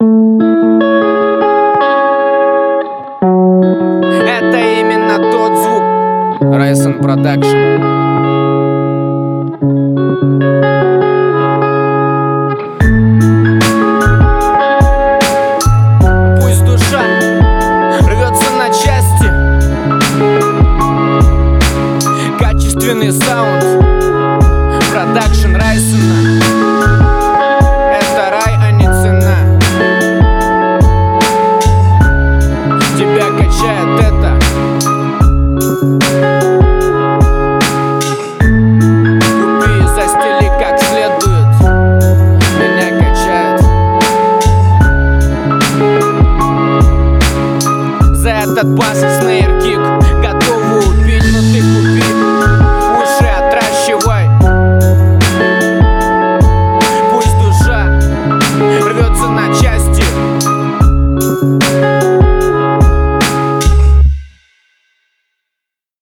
Это именно тот звук. Райсон Продакшн. Пусть душа рвется на части. Качественный саунд. Продакшн Райсона. Это рай, а не цена. Тебя качает это. Купи и застели как следует. Меня качает. За этот бас и снейр